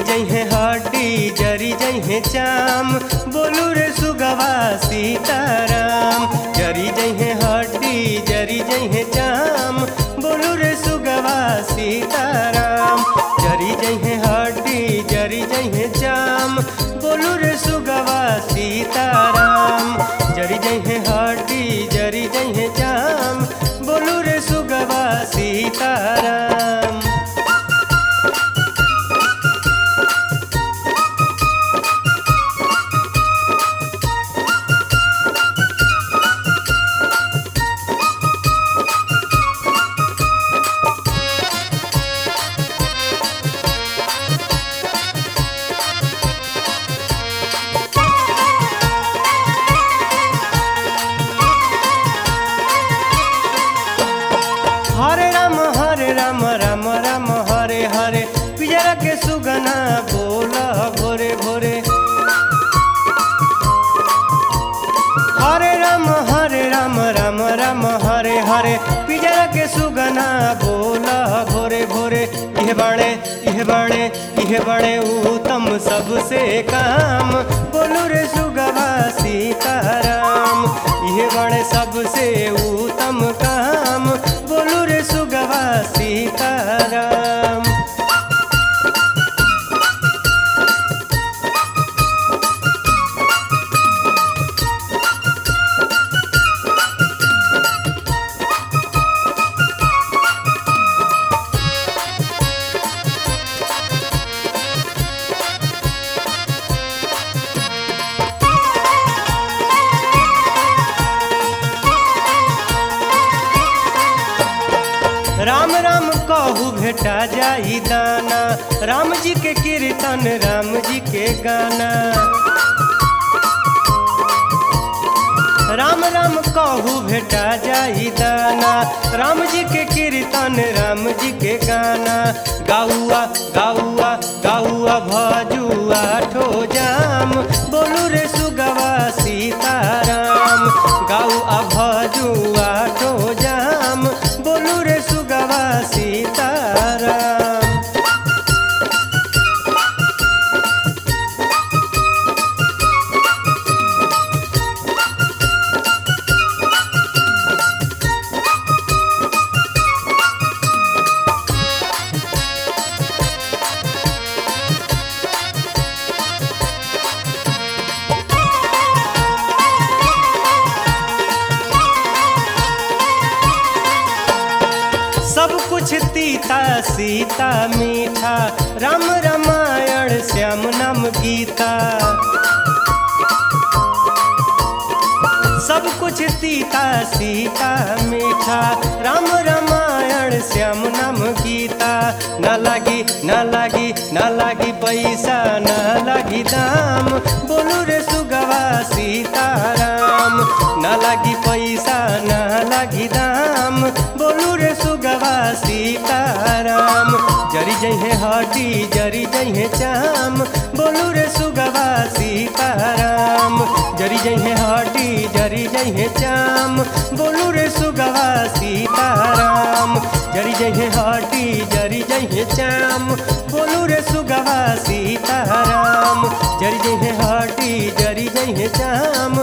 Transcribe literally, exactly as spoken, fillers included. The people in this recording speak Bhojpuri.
जइहे हड्डी जरी जइहे चाम बोलू रे सुगवा सीताराम। जरी जइहे हड्डी जरी जइहे चाम बोलू रे सुगवा सीताराम। जरी जइहे हड्डी जरी जइहे चाम बोलू रे सुगवा सीताराम। जरी जइहे हड्डी जरी जइहे चाम बोलू रे सुगवा सीताराम। हरे राम हरे राम राम राम हरे हरे पिजरा के सुगना बोला भोरे भोरे। हरे राम हरे राम राम राम हरे हरे पिजरा के सुगना बोला भोरे भोरे। यह बाणे यह बाणे यह बाणे उत्तम सबसे काम बोलू रे सुगवा सीताराम। यह बाणे सबसे उत्तम काम बोलू रे सुगवा सीताराम। राम राम कहू भेटा जाई दाना राम जी के कीर्तन राम जी के गाना। राम राम कहू भेटा जाई दाना राम जी के कीर्तन राम जी के गाना। गाउआ गाउआ गाउआ भजुआ ठो जाम बोलू रे सुगवा सीताराम। गाउआ भजुआ ठो जाम बोलू रे सुगवा सीताराम। सब कुछ तीता सीता मीठा राम रामायण श्याम नाम गीता। सब कुछ तीता सीता मीठा राम रामायण श्याम नाम गीता। न लागी न लागी न लागी पैसा न लागी दाम बोलू रे सुगवा सीताराम। न लागी पैसा न लागी दाम बोलू रे सुगवा सीताराम। जरी जइहे हड्डी जरी जइहे चाम बोलू रे सुगवा सीताराम। जरी जइहे हड्डी जरी जइहे चाम बोलू रे सुगवा सीताराम। जरी जइहे हड्डी जरी जइहे चाम बोलू रे सुगवा सीताराम। जरी जइहे हड्डी जरी जइहे चाम